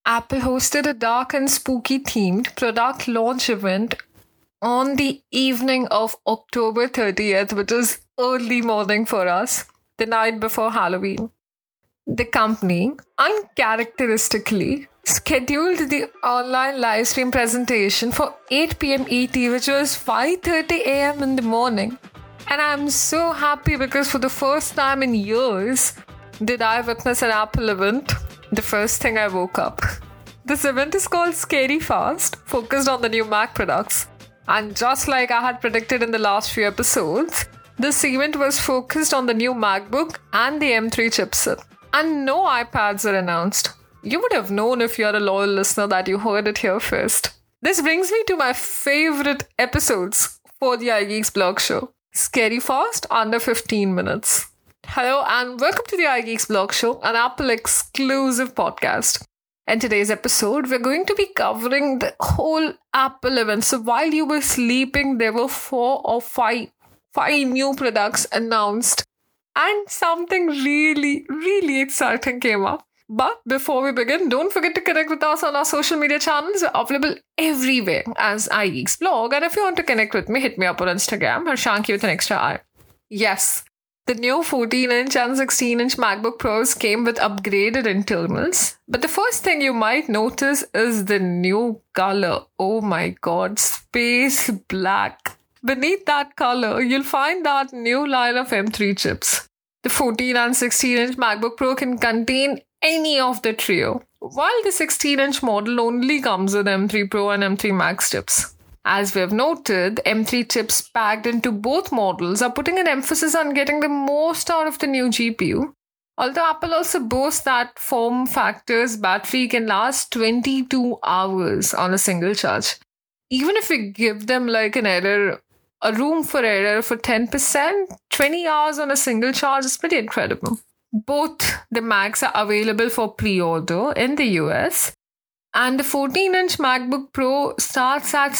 Apple hosted a dark and spooky themed product launch event on the evening of October 30th, which is early morning for us, the night before Halloween. The company uncharacteristically scheduled the online live stream presentation for 8 p.m. ET, which was 5:30 a.m. in the morning. And I'm so happy because for the first time in years did I witness an Apple event the first thing I woke up. This event is called Scary Fast, focused on the new Mac products. And just like I had predicted in the last few episodes, this event was focused on the new MacBook and the M3 chipset. And no iPads are announced. You would have known if you're a loyal listener that you heard it here first. This brings me to my favorite episodes for the iGeeks blog show. Scary Fast, under 15 minutes. Hello and welcome to the iGeeks blog show, an Apple exclusive podcast. In today's episode, we're going to be covering the whole Apple event. So while you were sleeping, there were 4 or 5 new products announced. And something really exciting came up. But before we begin, don't forget to connect with us on our social media channels. We're available everywhere as iGeeks blog. And if you want to connect with me, hit me up on Instagram, Harshanki with an extra I. Yes, the new 14-inch and 16-inch MacBook Pros came with upgraded internals. But the first thing you might notice is the new color. Oh my god, space black. Beneath that color, you'll find that new line of M3 chips. The 14 and 16-inch MacBook Pro can contain any of the trio, while the 16-inch model only comes with M3 Pro and M3 Max chips. As we have noted, the M3 chips packed into both models are putting an emphasis on getting the most out of the new GPU. Although Apple also boasts that form factor's battery can last 22 hours on a single charge. Even if we give them like a room for error for 10%, 20 hours on a single charge is pretty incredible. Both the Macs are available for pre-order in the US, and the 14-inch MacBook Pro starts at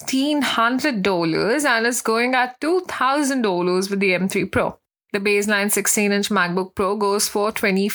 $1,600 and is going at $2,000 with the M3 Pro. The baseline 16-inch MacBook Pro goes for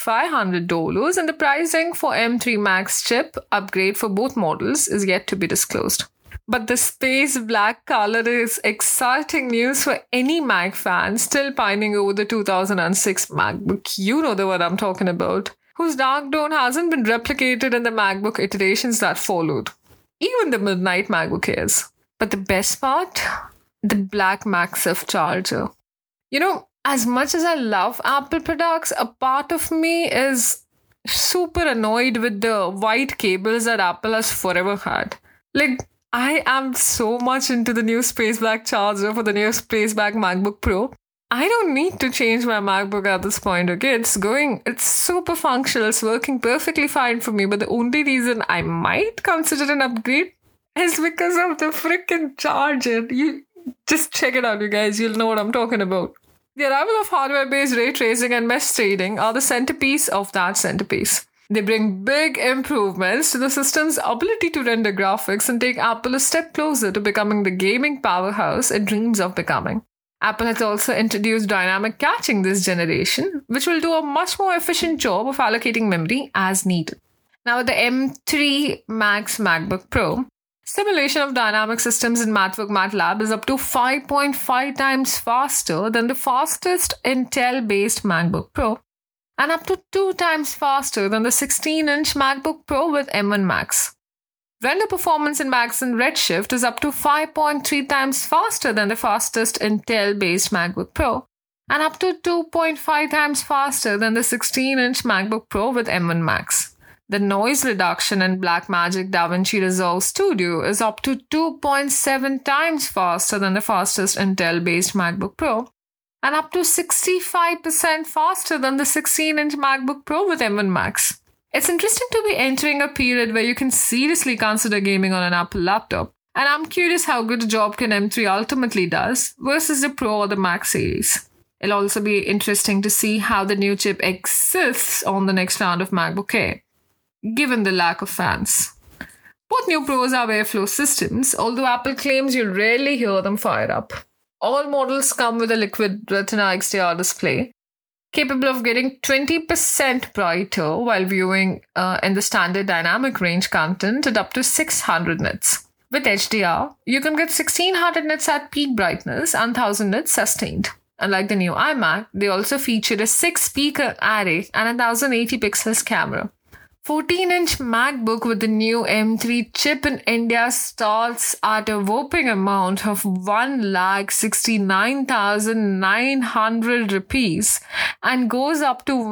$2,500, and the pricing for M3 Max chip upgrade for both models is yet to be disclosed. But the space black color is exciting news for any Mac fan still pining over the 2006 MacBook. You know the one I'm talking about, whose dark tone hasn't been replicated in the MacBook iterations that followed. Even the Midnight MacBook Airs. But the best part? The black MagSafe charger. You know, as much as I love Apple products, a part of me is super annoyed with the white cables that Apple has forever had. Like, I am so much into the new space black charger for the new space black MacBook Pro. I don't need to change my MacBook at this point, okay? It's super functional, it's working perfectly fine for me, but the only reason I might consider an upgrade is because of the freaking charger. You just check it out, you guys, you'll know what I'm talking about. The arrival of hardware-based ray tracing and mesh shading are the centerpiece of that centerpiece. They bring big improvements to the system's ability to render graphics and take Apple a step closer to becoming the gaming powerhouse it dreams of becoming. Apple has also introduced dynamic caching this generation, which will do a much more efficient job of allocating memory as needed. Now, with the M3 Max MacBook Pro, simulation of dynamic systems in MathWork MATLAB is up to 5.5 times faster than the fastest Intel-based MacBook Pro, and up to 2 times faster than the 16-inch MacBook Pro with M1 Max. Render performance in Max and Redshift is up to 5.3 times faster than the fastest Intel-based MacBook Pro, and up to 2.5 times faster than the 16-inch MacBook Pro with M1 Max. The noise reduction in Blackmagic DaVinci Resolve Studio is up to 2.7 times faster than the fastest Intel-based MacBook Pro, and up to 65% faster than the 16-inch MacBook Pro with M1 Max. It's interesting to be entering a period where you can seriously consider gaming on an Apple laptop, and I'm curious how good a job can M3 ultimately does versus the Pro or the Max series. It'll also be interesting to see how the new chip exists on the next round of MacBook Air, given the lack of fans. Both new Pros have airflow systems, although Apple claims you'll rarely hear them fire up. All models come with a Liquid Retina XDR display, capable of getting 20% brighter while viewing in the standard dynamic range content at up to 600 nits. With HDR, you can get 1600 nits at peak brightness and 1000 nits sustained. Unlike the new iMac, they also feature a 6-speaker array and a 1080 pixels camera. 14-inch MacBook with the new M3 chip in India starts at a whopping amount of 1,69,900 rupees and goes up to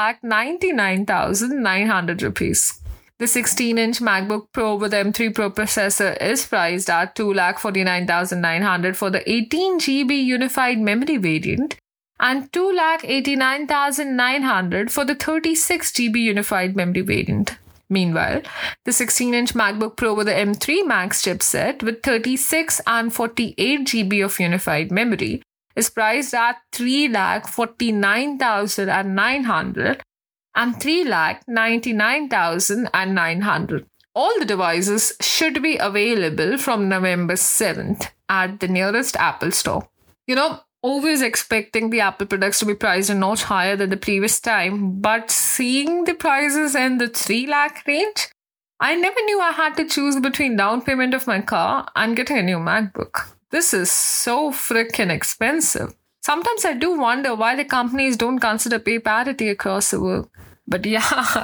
1,99,900 rupees. The 16-inch MacBook Pro with M3 Pro processor is priced at 2,49,900 for the 18GB unified memory variant and 2,89,900 for the 36GB unified memory variant. Meanwhile, the 16-inch MacBook Pro with the M3 Max chipset with 36 and 48GB of unified memory is priced at 3,49,900 and 3,99,900. All the devices should be available from November 7th at the nearest Apple store. Always expecting the Apple products to be priced a notch higher than the previous time, but seeing the prices in the 3 lakh range, I never knew I had to choose between down payment of my car and getting a new MacBook. This is so freaking expensive. Sometimes I do wonder why the companies don't consider pay parity across the world. But yeah,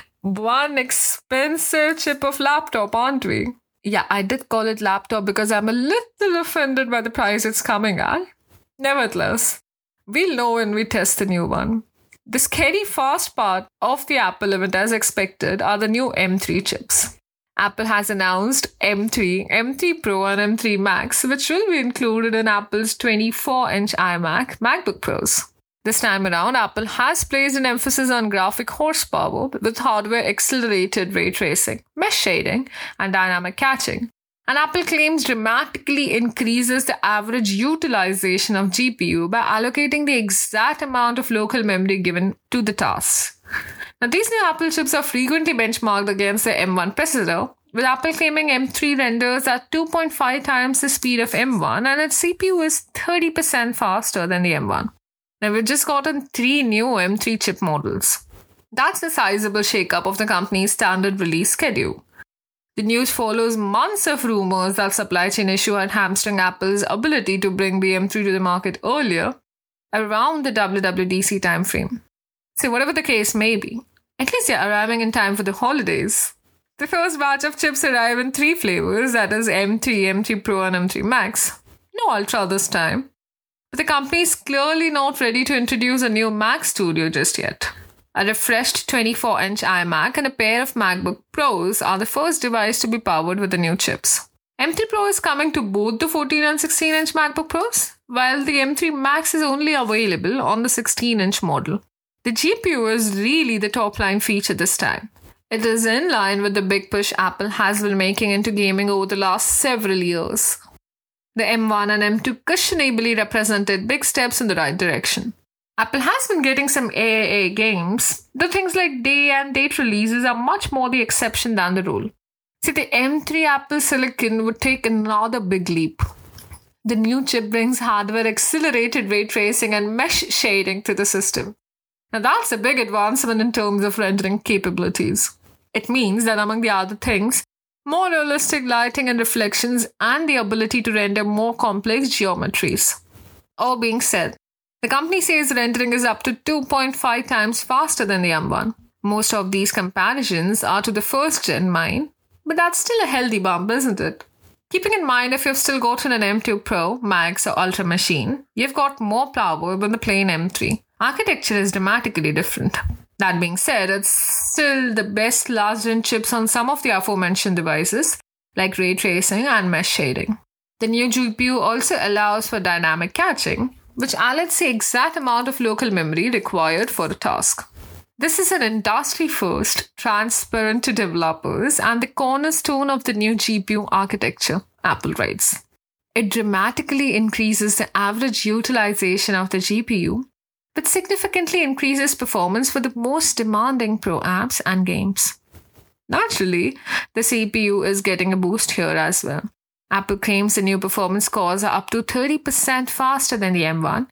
one expensive chip of laptop, aren't we? Yeah, I did call it laptop because I'm a little offended by the price it's coming at. Nevertheless, we'll know when we test the new one. The scary fast part of the Apple event, as expected, are the new M3 chips. Apple has announced M3, M3 Pro and M3 Max, which will be included in Apple's 24-inch iMac MacBook Pros. This time around, Apple has placed an emphasis on graphic horsepower with hardware-accelerated ray tracing, mesh shading, and dynamic caching. And Apple claims dramatically increases the average utilization of GPU by allocating the exact amount of local memory given to the tasks. Now, these new Apple chips are frequently benchmarked against the M1 processor, with Apple claiming M3 renders at 2.5 times the speed of M1 and its CPU is 30% faster than the M1. Now, we've just gotten 3 new M3 chip models. That's a sizable shakeup of the company's standard release schedule. The news follows months of rumors that supply chain issue had hamstring Apple's ability to bring the M3 to the market earlier, around the WWDC timeframe. So whatever the case may be, at least they're arriving in time for the holidays. The first batch of chips arrive in 3 flavors, that is M3, M3 Pro and M3 Max. No Ultra this time. But the company is clearly not ready to introduce a new Mac Studio just yet. A refreshed 24-inch iMac and a pair of MacBook Pros are the first device to be powered with the new chips. M3 Pro is coming to both the 14 and 16-inch MacBook Pros, while the M3 Max is only available on the 16-inch model. The GPU is really the top-line feature this time. It is in line with the big push Apple has been making into gaming over the last several years. The M1 and M2 cushionably represented big steps in the right direction. Apple has been getting some AAA games, though things like day and date releases are much more the exception than the rule. See, the M3 Apple Silicon would take another big leap. The new chip brings hardware-accelerated ray tracing and mesh shading to the system. Now that's a big advancement in terms of rendering capabilities. It means that among the other things, more realistic lighting and reflections and the ability to render more complex geometries. All being said, the company says rendering is up to 2.5 times faster than the M1. Most of these comparisons are to the first-gen mine, but that's still a healthy bump, isn't it? Keeping in mind if you've still gotten an M2 Pro, Max or Ultra machine, you've got more power than the plain M3. Architecture is dramatically different. That being said, it's still the best last-gen chips on some of the aforementioned devices, like ray tracing and mesh shading. The new GPU also allows for dynamic caching, which allocates the exact amount of local memory required for a task. This is an industry-first, transparent to developers, and the cornerstone of the new GPU architecture, Apple writes. It dramatically increases the average utilization of the GPU, but significantly increases performance for the most demanding pro apps and games. Naturally, the CPU is getting a boost here as well. Apple claims the new performance cores are up to 30% faster than the M1,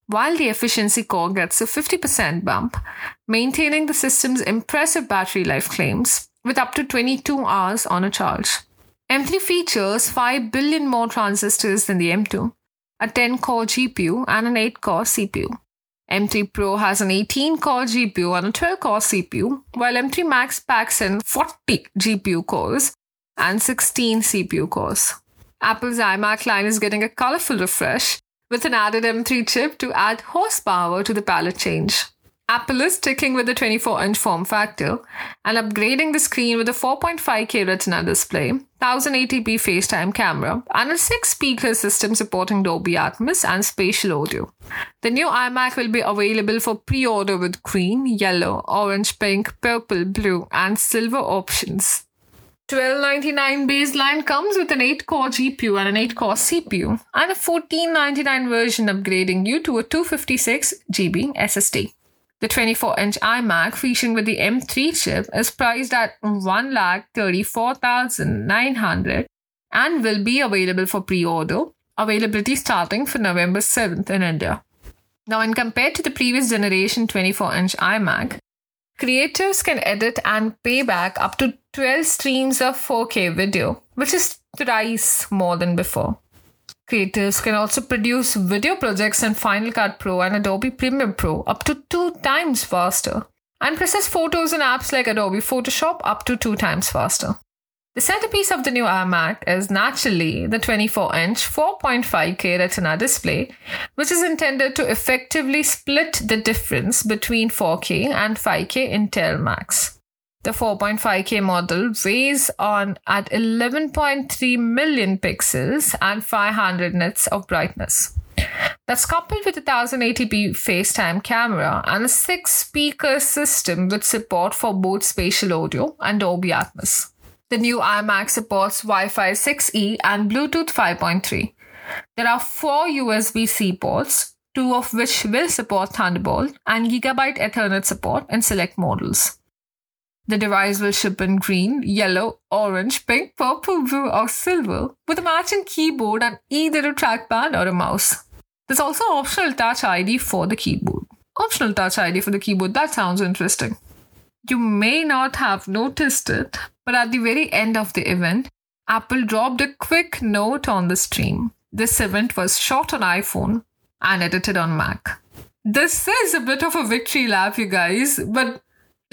while the efficiency core gets a 50% bump, maintaining the system's impressive battery life claims with up to 22 hours on a charge. M3 features 5 billion more transistors than the M2, a 10-core GPU and an 8-core CPU. M3 Pro has an 18-core GPU and a 12-core CPU, while M3 Max packs in 40 GPU cores and 16 CPU cores. Apple's iMac line is getting a colorful refresh with an added M3 chip to add horsepower to the palette change. Apple is sticking with the 24-inch form factor and upgrading the screen with a 4.5K Retina display, 1080p FaceTime camera, and a 6-speaker system supporting Dolby Atmos and spatial audio. The new iMac will be available for pre-order with green, yellow, orange, pink, purple, blue, and silver options. $1299 baseline comes with an 8-core GPU and an 8-core CPU, and a $1499 version upgrading you to a 256GB SSD. The 24-inch iMac featuring with the M3 chip is priced at $134,900 and will be available for pre-order, availability starting for November 7th in India. Now, when compared to the previous generation 24-inch iMac, creators can edit and pay back up to 12 streams of 4K video, which is thrice more than before. Creators can also produce video projects in Final Cut Pro and Adobe Premiere Pro up to 2 times faster, and process photos in apps like Adobe Photoshop up to 2 times faster. The centerpiece of the new iMac is naturally the 24-inch 4.5K Retina display, which is intended to effectively split the difference between 4K and 5K Intel Max. The 4.5K model weighs on at 11.3 million pixels and 500 nits of brightness. That's coupled with a 1080p FaceTime camera and a 6-speaker system with support for both spatial audio and Dolby Atmos. The new iMac supports Wi-Fi 6E and Bluetooth 5.3. There are 4 USB-C ports, 2 of which will support Thunderbolt, and Gigabit Ethernet support in select models. The device will ship in green, yellow, orange, pink, purple, blue, or silver with a matching keyboard and either a trackpad or a mouse. There's also optional Touch ID for the keyboard. Optional Touch ID for the keyboard, that sounds interesting. You may not have noticed it, but at the very end of the event, Apple dropped a quick note on the stream. This event was shot on iPhone and edited on Mac. This is a bit of a victory lap, you guys, but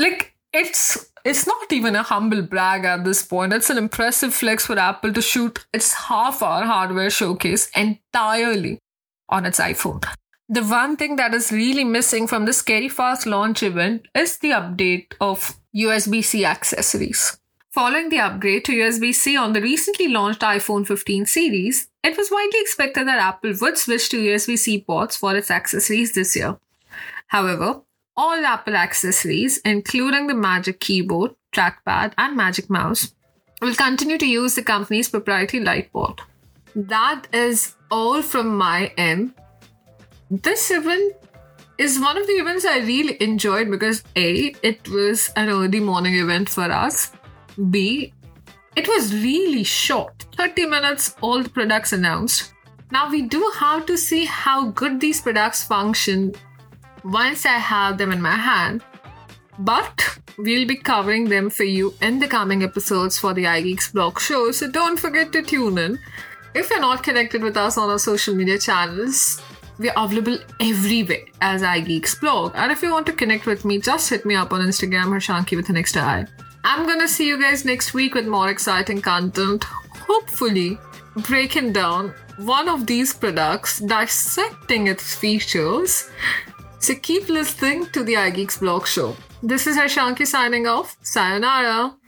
it's not even a humble brag at this point. It's an impressive flex for Apple to shoot its half-hour hardware showcase entirely on its iPhone. The one thing that is really missing from the Scary Fast launch event is the update of USB-C accessories. Following the upgrade to USB-C on the recently launched iPhone 15 series, it was widely expected that Apple would switch to USB-C ports for its accessories this year. However, all Apple accessories, including the Magic Keyboard, Trackpad, and Magic Mouse, will continue to use the company's proprietary light port. That is all from my end. This event is one of the events I really enjoyed because A, it was an early morning event for us. B, it was really short, 30 minutes, all the products announced. Now we do have to see how good these products function once I have them in my hand, but we'll be covering them for you in the coming episodes for the iGeeks blog show, so don't forget to tune in. If you're not connected with us on our social media channels, we're available everywhere as iGeeks blog, and if you want to connect with me, just hit me up on Instagram, Harshanki with an extra I. I'm gonna see you guys next week with more exciting content, hopefully breaking down one of these products, dissecting its features. So keep listening to the iGeeks blog show. This is Harshanki signing off. Sayonara.